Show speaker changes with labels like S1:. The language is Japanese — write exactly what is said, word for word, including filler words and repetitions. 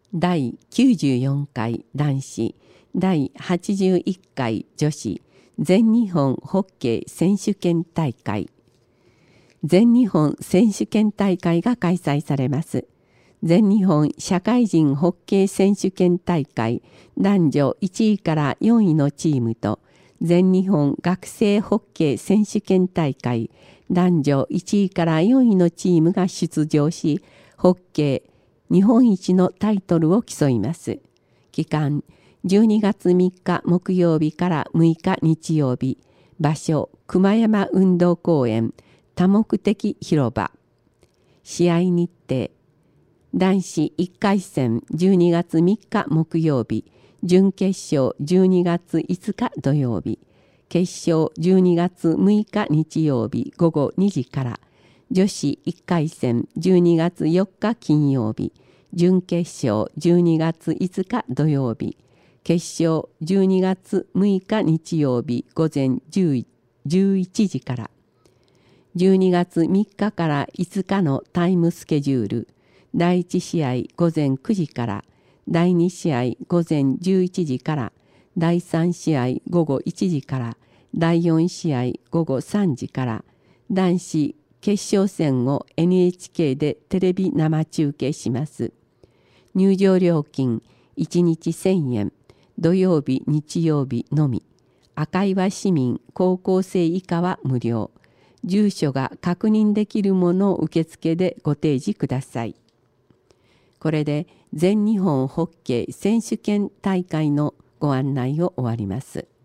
S1: だいきゅうじゅうよんかい男子、だいはちじゅういっかい女子全日本ホッケー選手権大会。全日本選手権大会が開催されます。全日本社会人ホッケー選手権大会男女いちいからよんいのチームと、全日本学生ホッケー選手権大会男女いちいからよんいのチームが出場し、ホッケー日本一のタイトルを競います。期間じゅうにがつみっか木曜日からむいか日曜日。場所熊山運動公園多目的広場。試合日程男子いっかい戦じゅうにがつみっか木曜日。準決勝じゅうにがついつか土曜日。決勝じゅうにがつむいか日曜日ごごにじから。女子いっかい戦じゅうにがつよっか金曜日。準決勝じゅうにがついつか土曜日。決勝じゅうにがつむいか日曜日ごぜんじゅういちじから。じゅうにがつみっかからいつかのタイムスケジュール。だいいち試合ごぜんくじから。だいに試合ごぜんじゅういちじから。だいさん試合ごごいちじから。だいよん試合ごごさんじから。男子決勝戦を エヌエイチケー でテレビ生中継します。入場料金いちにちせんえん。土曜日日曜日のみ。赤岩市民高校生以下は無料。住所が確認できるものを受付でご提示ください。これで全日本ホッケー選手権大会のご案内を終わります。